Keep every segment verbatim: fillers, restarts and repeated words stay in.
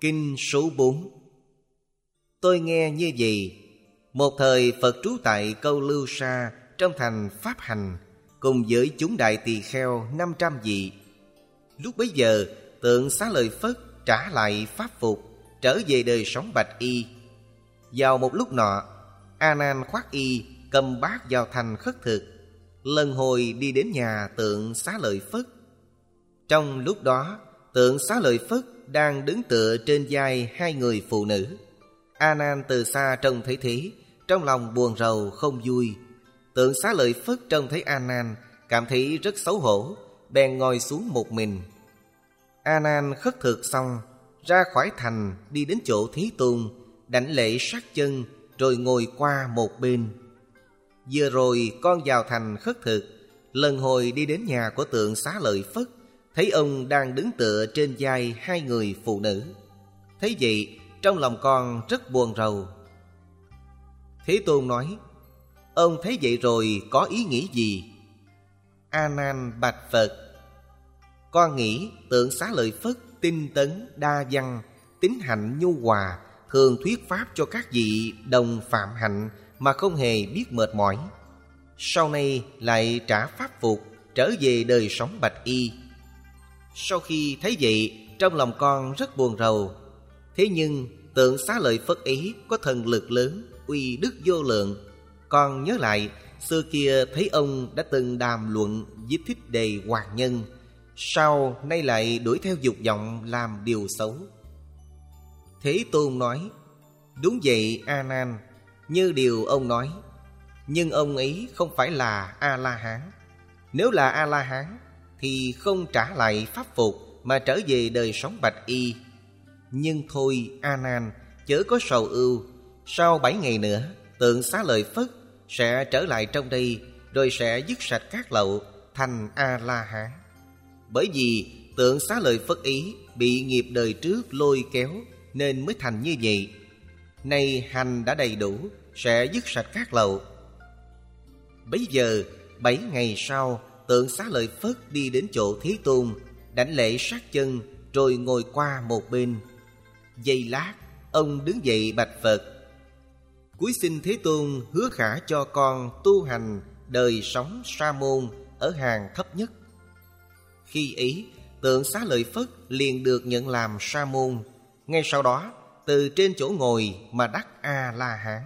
Kinh số bốn. Tôi nghe như vậy: một thời Phật trú tại Câu Lưu Sa trong thành Pháp Hành, cùng với chúng đại tỳ kheo năm trăm vị. Lúc bấy giờ, Tượng Xá Lợi Phất trả lại pháp phục, trở về đời sống bạch y. Vào một lúc nọ, A Nan khoác y, cầm bát vào thành khất thực, lần hồi đi đến nhà Tượng Xá Lợi Phất. Trong lúc đó, Tượng Xá Lợi Phất đang đứng tựa trên vai hai người phụ nữ. A Nan từ xa trông thấy thế, trong lòng buồn rầu không vui. Tượng Xá Lợi Phất trông thấy A Nan, cảm thấy rất xấu hổ, bèn ngồi xuống một mình. A Nan khất thực xong, ra khỏi thành đi đến chỗ Thế Tôn, đảnh lễ sát chân, rồi ngồi qua một bên. Vừa rồi con vào thành khất thực, lần hồi đi đến nhà của Tượng Xá Lợi Phất, thấy ông đang đứng tựa trên vai hai người phụ nữ. Thấy vậy, trong lòng con rất buồn rầu. Thế Tôn nói: ông thấy vậy rồi có ý nghĩ gì? A Nan bạch Phật: con nghĩ Tượng Xá Lợi Phất tinh tấn đa văn, tín hạnh nhu hòa, thường thuyết pháp cho các vị đồng phạm hạnh mà không hề biết mệt mỏi. Sau này lại trả pháp phục, trở về đời sống bạch y. Sau khi thấy vậy, trong lòng con rất buồn rầu. Thế nhưng Tượng Xá Lợi Phất ấy có thần lực lớn, uy đức vô lượng. Con nhớ lại xưa kia thấy ông đã từng đàm luận với Thích Đề Hoàng Nhân, sau nay lại đuổi theo dục vọng làm điều xấu. Thế Tôn nói: đúng vậy A Nan, như điều ông nói. Nhưng ông ấy không phải là A-la-hán. Nếu là A-la-hán thì không trả lại pháp phục mà trở về đời sống bạch y. Nhưng thôi A Nan, chớ có sầu ưu. Sau bảy ngày nữa, Tượng Xá Lợi Phất sẽ trở lại trong đây, rồi sẽ dứt sạch các lậu, thành A-la-hán. Bởi vì Tượng Xá Lợi Phất ý bị nghiệp đời trước lôi kéo nên mới thành như vậy. Nay hành đã đầy đủ, sẽ dứt sạch các lậu. Bấy giờ bảy ngày sau, Tượng Xá Lợi Phất đi đến chỗ Thế Tôn, đảnh lễ sát chân, rồi ngồi qua một bên. Giây lát, ông đứng dậy bạch Phật: cúi xin Thế Tôn hứa khả cho con tu hành đời sống sa môn ở hàng thấp nhất. Khi ấy, Tượng Xá Lợi Phất liền được nhận làm sa môn. Ngay sau đó, từ trên chỗ ngồi mà đắc A-la-hán.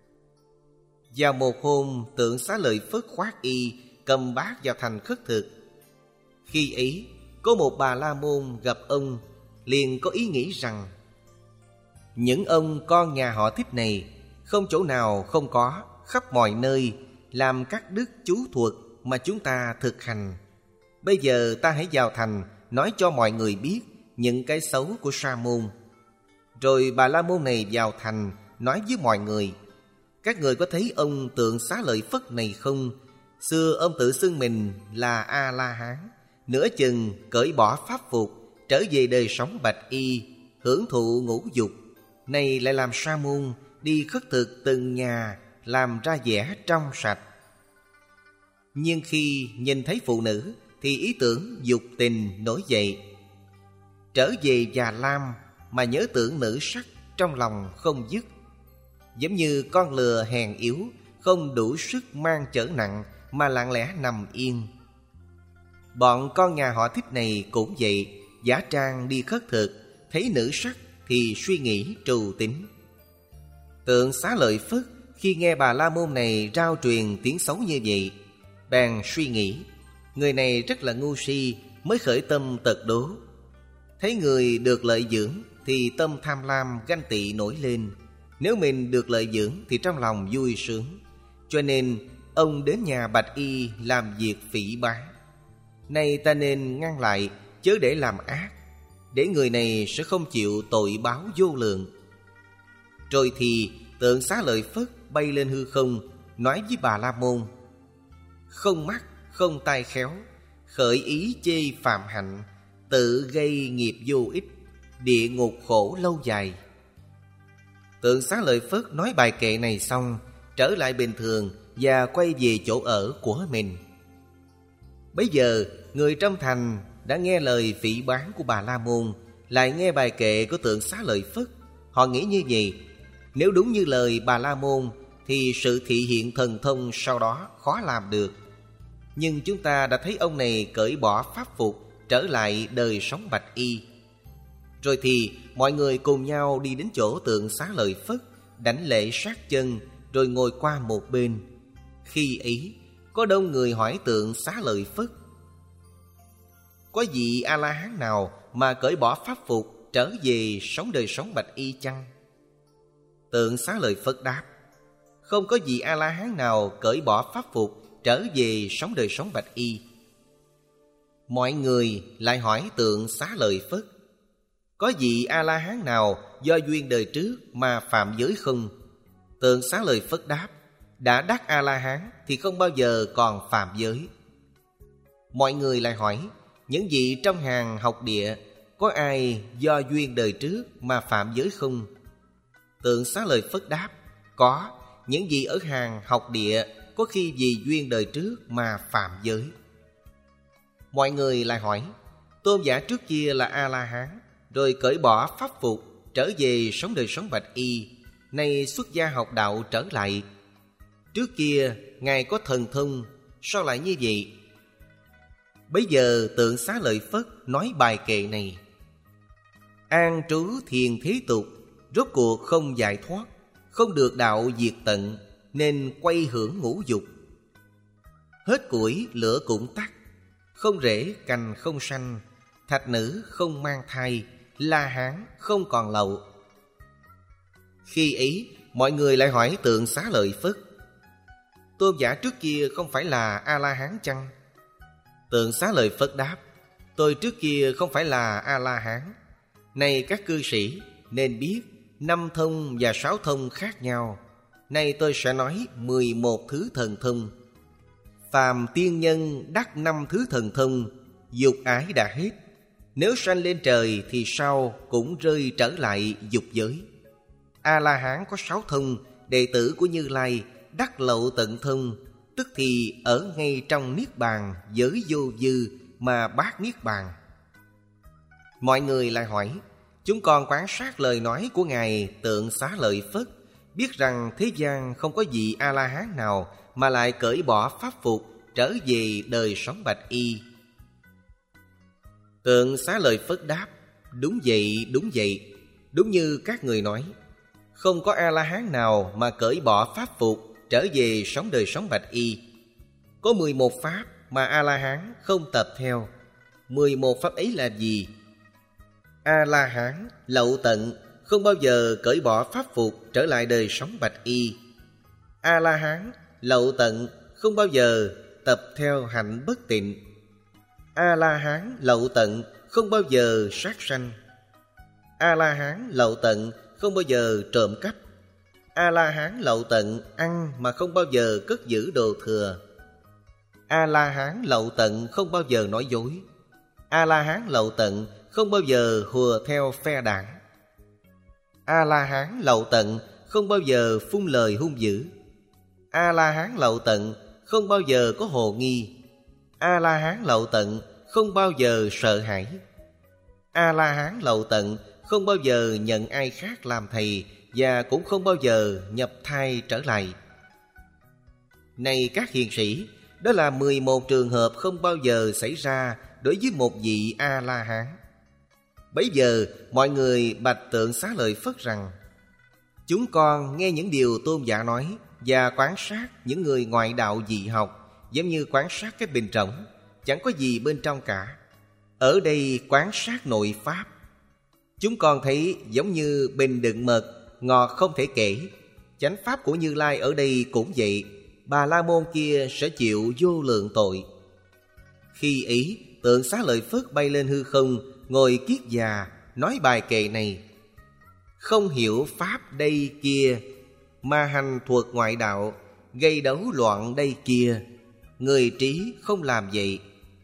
Vào một hôm, Tượng Xá Lợi Phất khoác y, cầm bát vào thành khất thực. Khi ấy, có một bà la môn gặp ông, liền có ý nghĩ rằng: những ông con nhà họ Thích này không chỗ nào không có, khắp mọi nơi làm các đức chú thuật mà chúng ta thực hành. Bây giờ ta hãy vào thành nói cho mọi người biết những cái xấu của sa môn. Rồi bà la môn này vào thành nói với mọi người: các người có thấy ông Tượng Xá Lợi Phất này không? Xưa ông tự xưng mình là A-la-hán, nửa chừng cởi bỏ pháp phục, trở về đời sống bạch y, hưởng thụ ngũ dục. Nay lại làm sa môn, đi khất thực từng nhà, làm ra vẻ trong sạch. Nhưng khi nhìn thấy phụ nữ thì ý tưởng dục tình nổi dậy. Trở về già lam mà nhớ tưởng nữ sắc, trong lòng không dứt. Giống như con lừa hèn yếu, không đủ sức mang chở nặng mà lặng lẽ nằm yên. Bọn con nhà họ Thích này cũng vậy, giả trang đi khất thực, thấy nữ sắc thì suy nghĩ trù tính. Tượng Xá Lợi Phất khi nghe bà la môn này rao truyền tiếng xấu như vậy, bèn suy nghĩ: người này rất là ngu si, mới khởi tâm tật đố. Thấy người được lợi dưỡng thì tâm tham lam ganh tị nổi lên. Nếu mình được lợi dưỡng thì trong lòng vui sướng. Cho nên ông đến nhà bạch y làm việc phỉ báng. Nay ta nên ngăn lại, chớ để làm ác, để người này sẽ không chịu tội báo vô lượng. Rồi thì Tượng Xá Lợi Phất bay lên hư không, nói với bà la môn: không mắt, không tai khéo, khởi ý chê phạm hạnh, tự gây nghiệp vô ích, địa ngục khổ lâu dài. Tượng Xá Lợi Phất nói bài kệ này xong, trở lại bình thường và quay về chỗ ở của mình. Bấy giờ người trong thành đã nghe lời phỉ báng của bà la môn, lại nghe bài kệ của Tượng Xá Lợi Phất. Họ nghĩ như vậy: nếu đúng như lời Bà La Môn thì sự thị hiện thần thông sau đó khó làm được. Nhưng chúng ta đã thấy ông này cởi bỏ pháp phục, trở lại đời sống bạch y. Rồi thì mọi người cùng nhau đi đến chỗ Tượng Xá Lợi Phất, đảnh lễ sát chân, rồi ngồi qua một bên. Khi ấy có đông người hỏi Tượng Xá Lợi Phất: có vị A-la-hán nào mà cởi bỏ pháp phục, trở về sống đời sống bạch y chăng? Tượng Xá Lợi Phất đáp: không có vị A-la-hán nào cởi bỏ pháp phục, trở về sống đời sống bạch y. Mọi người lại hỏi Tượng Xá Lợi Phất: có vị A-la-hán nào do duyên đời trước mà phạm giới không? Tượng Xá Lợi Phất đáp: đã đắc A-la-hán thì không bao giờ còn phạm giới. Mọi người lại hỏi: những vị trong hàng học địa có ai do duyên đời trước mà phạm giới không? Tượng Xá Lợi Phất đáp: có, những vị ở hàng học địa có khi vì duyên đời trước mà phạm giới. Mọi người lại hỏi: tôn giả trước kia là A-la-hán, rồi cởi bỏ pháp phục, trở về sống đời sống bạch y, nay xuất gia học đạo trở lại. Trước kia Ngài có thần thông, sao lại như vậy? Bấy giờ Tượng Xá Lợi Phất nói bài kệ này: an trú thiền thế tục, rốt cuộc không giải thoát, không được đạo diệt tận, nên quay hưởng ngũ dục. Hết củi lửa cũng tắt, không rễ cành không sanh, thạch nữ không mang thai, la hán không còn lậu. Khi ấy mọi người lại hỏi Tượng Xá Lợi Phất: tôn giả trước kia không phải là A-la-hán chăng? Tượng Xá Lợi Phất đáp: tôi trước kia không phải là A-la-hán. Này các cư sĩ, nên biết năm thông và sáu thông khác nhau. Nay tôi sẽ nói mười một thứ thần thông. Phàm tiên nhân đắc năm thứ thần thông, dục ái đã hết. Nếu sanh lên trời thì sau cũng rơi trở lại dục giới. A-la-hán có sáu thông, đệ tử của Như Lai đắc lậu tận thông, tức thì ở ngay trong niết bàn giới vô dư mà bát niết bàn. Mọi người lại hỏi: chúng con quan sát lời nói của Ngài Tượng Xá Lợi Phất, biết rằng thế gian không có vị A-la-hán nào mà lại cởi bỏ pháp phục, trở về đời sống bạch y. Tượng Xá Lợi Phất đáp: đúng vậy, đúng vậy, đúng như các người nói. Không có A-la-hán nào mà cởi bỏ pháp phục, trở về sống đời sống bạch y. Có mười một pháp mà A-la-hán không tập theo. Mười một pháp ấy là gì? A-la-hán lậu tận, không bao giờ cởi bỏ pháp phục, trở lại đời sống bạch y. A-la-hán lậu tận, không bao giờ tập theo hạnh bất tịnh. A-la-hán lậu tận, không bao giờ sát sanh. A-la-hán lậu tận, không bao giờ trộm cắp. A-la-hán lậu tận, ăn mà không bao giờ cất giữ đồ thừa. A-la-hán lậu tận, không bao giờ nói dối. A-la-hán lậu tận, không bao giờ hùa theo phe đảng. A-la-hán lậu tận, không bao giờ phun lời hung dữ. A-la-hán lậu tận, không bao giờ có hồ nghi. A-la-hán lậu tận, không bao giờ sợ hãi. A-la-hán lậu tận, không bao giờ nhận ai khác làm thầy, và cũng không bao giờ nhập thai trở lại. Này các hiền sĩ, đó là mười một trường hợp không bao giờ xảy ra đối với một vị A-la-hán. Bấy giờ mọi người bạch Tượng Xá Lợi Phất rằng: chúng con nghe những điều tôn giả nói và quan sát những người ngoại đạo dị học, giống như quan sát cái bình rỗng, chẳng có gì bên trong cả. Ở đây quan sát nội pháp, chúng con thấy giống như bình đựng mật, ngọt không thể kể. Chánh pháp của Như Lai ở đây cũng vậy. Bà La Môn kia sẽ chịu vô lượng tội. Khi ấy Tượng Xá Lợi Phất bay lên hư không, ngồi kiết già, nói bài kệ này: không hiểu pháp đây kia, mà hành thuật ngoại đạo, gây đấu loạn đây kia, người trí không làm vậy.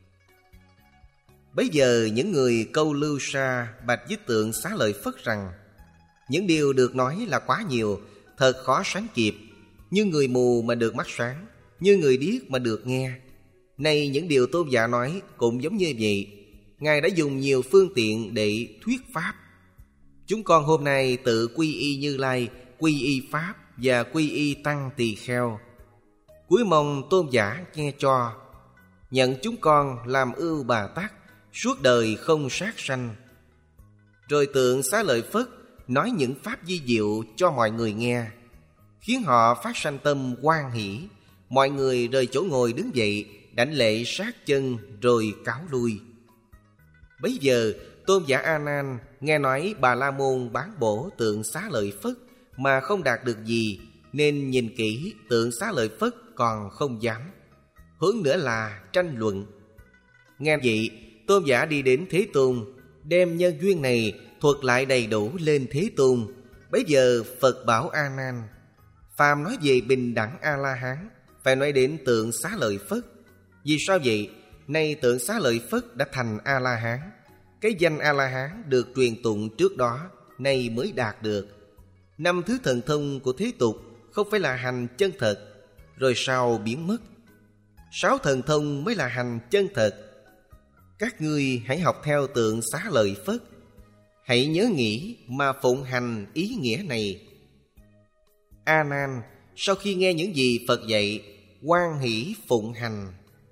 Bấy giờ những người câu lưu sa bạch với Tượng Xá Lợi Phất rằng: những điều được nói là quá nhiều, thật khó sánh kịp. Như người mù mà được mắt sáng, như người điếc mà được nghe. Nay những điều tôn giả nói cũng giống như vậy. Ngài đã dùng nhiều phương tiện để thuyết pháp. Chúng con hôm nay tự quy y Như Lai, quy y Pháp và quy y Tăng Tỳ Kheo. Cuối mong tôn giả nghe cho, nhận chúng con làm ưu Bà Tát, suốt đời không sát sanh. Rồi tượng Xá Lợi Phất nói những pháp vi diệu cho mọi người nghe, khiến họ phát sanh tâm hoan hỷ. Mọi người rời chỗ ngồi đứng dậy, đảnh lễ sát chân rồi cáo lui. Bấy giờ tôn giả A Nan nghe nói Bà La Môn bán bổ tượng Xá Lợi Phất mà không đạt được gì, nên nhìn kỹ tượng Xá Lợi Phất còn không dám. Hướng nữa là tranh luận. Nghe vậy, tôn giả đi đến Thế Tôn, đem nhân duyên này thuật lại đầy đủ lên Thế Tôn. Bấy giờ Phật bảo A Nan, phàm nói về bình đẳng A La Hán phải nói đến tượng Xá Lợi Phất. Vì sao vậy? Nay tượng Xá Lợi Phất đã thành A La Hán. Cái danh A La Hán được truyền tụng trước đó, nay mới đạt được. Năm thứ thần thông của thế tục không phải là hành chân thật, rồi sau biến mất. Sáu thần thông mới là hành chân thật. Các ngươi hãy học theo tượng Xá Lợi Phất, hãy nhớ nghĩ mà phụng hành ý nghĩa này. A Nan sau khi nghe những gì Phật dạy, hoan hỷ phụng hành.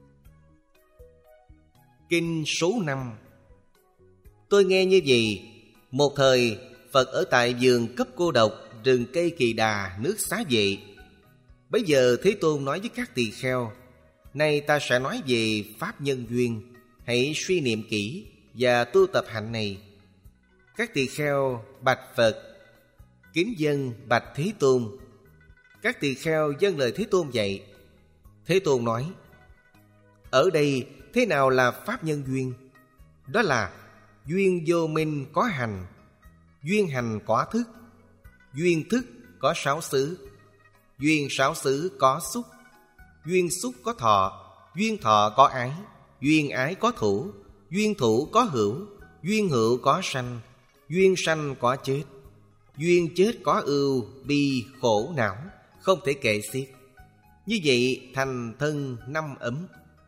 Kinh số năm. Tôi nghe như vậy, một thời Phật ở tại vườn cấp cô độc, rừng cây Kỳ Đà, nước Xá Vệ. Bây giờ Thế Tôn nói với các tỳ kheo, nay ta sẽ nói về pháp nhân duyên, hãy suy niệm kỹ và tu tập hạnh này. Các tỳ kheo bạch Phật, kính dân bạch Thế Tôn. Các tỳ kheo dâng lời Thế Tôn dạy. Thế Tôn nói, ở đây thế nào là pháp nhân duyên? Đó là duyên vô minh có hành, duyên hành có thức, duyên thức có sáu xứ, duyên sáu xứ có xúc, duyên xúc có thọ, duyên thọ có ái, duyên ái có thủ, duyên thủ có hữu, duyên hữu có sanh, duyên sanh có chết, duyên chết có ưu, bi, khổ, não, không thể kể xiết. Như vậy thành thân năm ấm.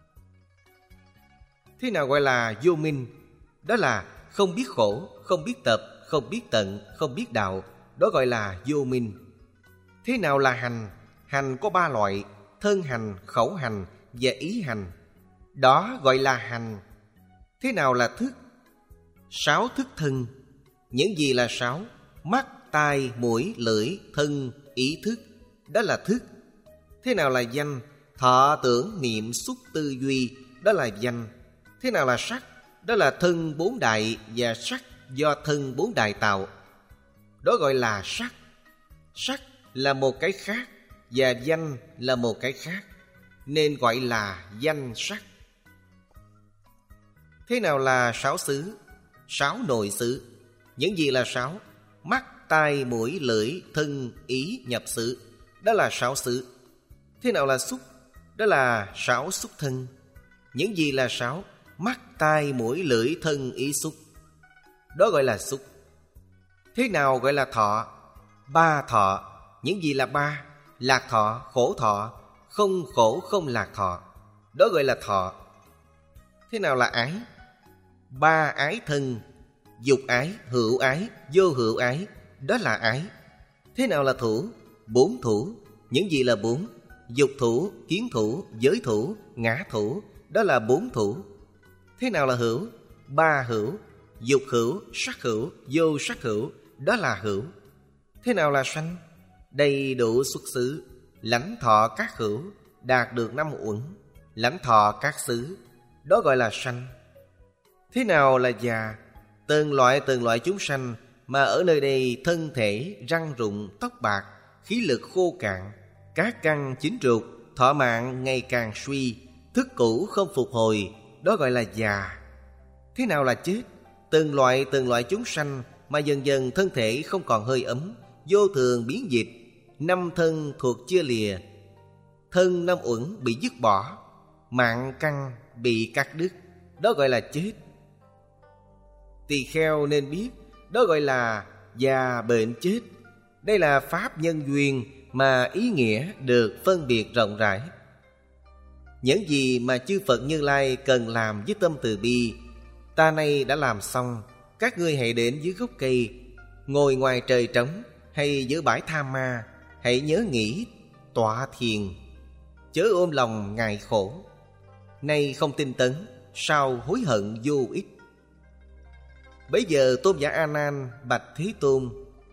Thế nào gọi là vô minh? Đó là không biết khổ, không biết tập, không biết tận, không biết đạo. Đó gọi là vô minh. Thế nào là hành? Hành có ba loại: thân hành, khẩu hành và ý hành. Đó gọi là hành. Thế nào là thức? Sáu thức thân. Những gì là sáu? Mắt, tai, mũi, lưỡi, thân, ý thức. Đó là thức. Thế nào là danh? Thọ, tưởng, niệm, xúc, tư, duy. Đó là danh. Thế nào là sắc? Đó là thân bốn đại và sắc do thân bốn đại tạo. Đó gọi là sắc. Sắc là một cái khác và danh là một cái khác, nên gọi là danh sắc. Thế nào là sáu xứ? Sáu nội xứ. Những gì là sáu? Mắt, tai, mũi, lưỡi, thân, ý, nhập xứ. Đó là sáu xứ. Thế nào là xúc? Đó là sáu xúc thân. Những gì là sáu? Mắt, tai, mũi, lưỡi, thân, ý, xúc. Đó gọi là xúc. Thế nào gọi là thọ? Ba thọ. Những gì là ba? Lạc thọ, khổ thọ, không khổ không lạc thọ. Đó gọi là thọ. Thế nào là ái? Ba ái thân: dục ái, hữu ái, vô hữu ái. Đó là ái. Thế nào là thủ? Bốn thủ. Những gì là bốn? Dục thủ, kiến thủ, giới thủ, ngã thủ. Đó là bốn thủ. Thế nào là hữu? Ba hữu: dục hữu, sắc hữu, vô sắc hữu. Đó là hữu. Thế nào là sanh? Đầy đủ xuất xứ, lãnh thọ các hữu, đạt được năm uẩn, lãnh thọ các xứ. Đó gọi là sanh. Thế nào là già? Từng loại từng loại chúng sanh mà ở nơi đây thân thể răng rụng, tóc bạc, khí lực khô cạn, các căn chín ruột, thọ mạng ngày càng suy, thức cũ không phục hồi. Đó gọi là già. Thế nào là chết? Từng loại từng loại chúng sanh mà dần dần thân thể không còn hơi ấm, vô thường biến dịch, năm thân thuộc chia lìa, thân năm uẩn bị dứt bỏ, mạng căn bị cắt đứt. Đó gọi là chết. Tỳ kheo nên biết, đó gọi là già bệnh chết. Đây là pháp nhân duyên mà ý nghĩa được phân biệt rộng rãi. Những gì mà chư Phật Như Lai cần làm với tâm từ bi, Ta nay đã làm xong, các ngươi hãy đến dưới gốc cây, ngồi ngoài trời trống hay giữa bãi tha ma, hãy nhớ nghĩ tọa thiền, chớ ôm lòng ngại khổ. Nay không tinh tấn, sao hối hận vô ích. Bấy giờ Tôn giả A Nan bạch Thế Tôn: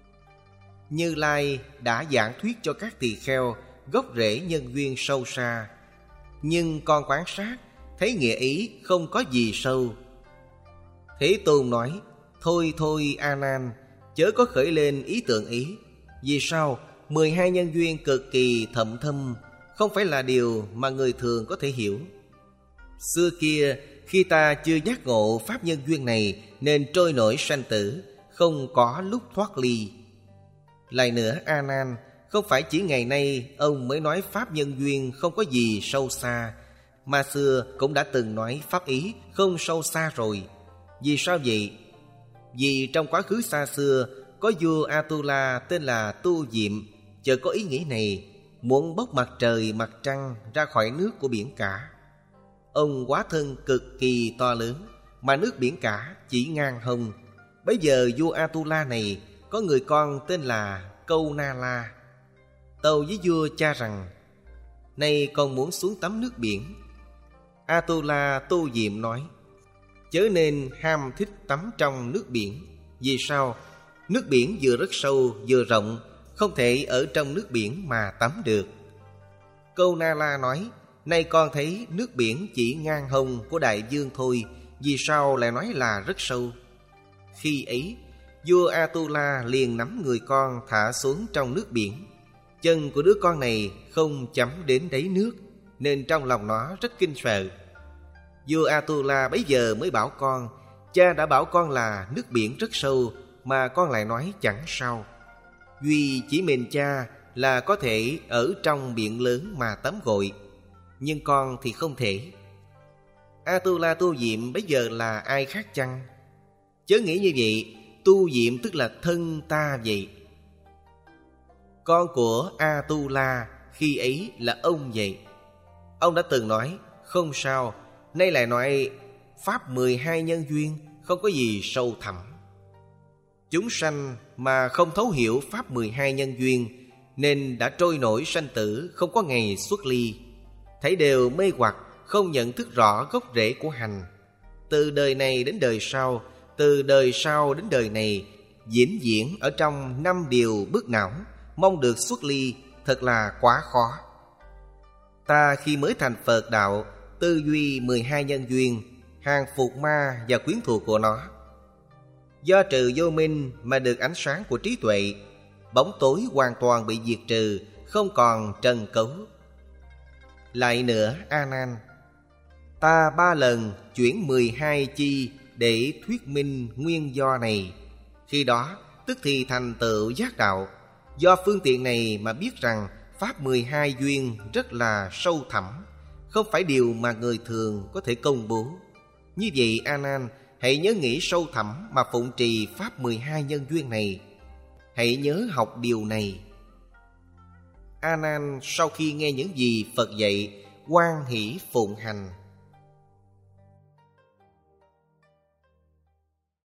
Như Lai đã giảng thuyết cho các tỳ kheo gốc rễ nhân duyên sâu xa, nhưng con quan sát thấy nghĩa ý không có gì sâu. Thế Tôn nói: Thôi thôi A Nan, chớ có khởi lên ý tưởng ý. Vì sao? Mười hai nhân duyên cực kỳ thậm thâm, không phải là điều mà người thường có thể hiểu. Xưa kia, khi ta chưa giác ngộ pháp nhân duyên này, nên trôi nổi sanh tử, không có lúc thoát ly. Lại nữa A Nan, không phải chỉ ngày nay ông mới nói pháp nhân duyên không có gì sâu xa, mà xưa cũng đã từng nói pháp ý không sâu xa rồi. Vì sao vậy? Vì trong quá khứ xa xưa, có vua Atula tên là Tu Diệm, chợt có ý nghĩ này, muốn bốc mặt trời mặt trăng ra khỏi nước của biển cả. Ông hóa thân cực kỳ to lớn, mà nước biển cả chỉ ngang hông. Bấy giờ vua Atula này có người con tên là Câu Na La, tâu với vua cha rằng: Nay con muốn xuống tắm nước biển. Atula Tu Diệm nói: Chớ nên ham thích tắm trong nước biển. Vì sao? Nước biển vừa rất sâu vừa rộng, không thể ở trong nước biển mà tắm được. Câu Na La nói: Nay con thấy nước biển chỉ ngang hông của đại vương thôi, vì sao lại nói là rất sâu? Khi ấy, vua Atula liền nắm người con thả xuống trong nước biển. Chân của đứa con này không chấm đến đáy nước, nên trong lòng nó rất kinh sợ. Vua Atula bấy giờ mới bảo con: Cha đã bảo con là nước biển rất sâu, mà con lại nói chẳng sao. Duy chỉ mình cha là có thể ở trong biển lớn mà tắm gội, nhưng con thì không thể. Atula Tu Diệm bấy giờ là ai khác chăng? Chớ nghĩ như vậy, Tu Diệm tức là thân ta vậy. Con của Atula khi ấy là ông vậy. Ông đã từng nói: Không sao. Nay lại nói pháp mười hai nhân duyên không có gì sâu thẳm. Chúng sanh mà không thấu hiểu pháp mười hai nhân duyên, nên đã trôi nổi sanh tử, không có ngày xuất ly. Thấy đều mê hoặc, không nhận thức rõ gốc rễ của hành. Từ đời này đến đời sau, từ đời sau đến đời này, vĩnh viễn ở trong năm điều bức não, mong được xuất ly thật là quá khó. Ta khi mới thành Phật đạo, tư duy mười hai nhân duyên, hàng phục ma và quyến thuộc của nó. Do trừ vô minh mà được ánh sáng của trí tuệ, bóng tối hoàn toàn bị diệt trừ, không còn trần cấu. Lại nữa A Nan, ta ba lần chuyển mười hai chi để thuyết minh nguyên do này. Khi đó tức thì thành tựu giác đạo. Do phương tiện này mà biết rằng pháp mười hai duyên rất là sâu thẳm, không phải điều mà người thường có thể công bố. Như vậy A Nan, hãy nhớ nghĩ sâu thẳm mà phụng trì pháp mười hai nhân duyên này. Hãy nhớ học điều này. A Nan sau khi nghe những gì Phật dạy, hoan hỷ phụng hành.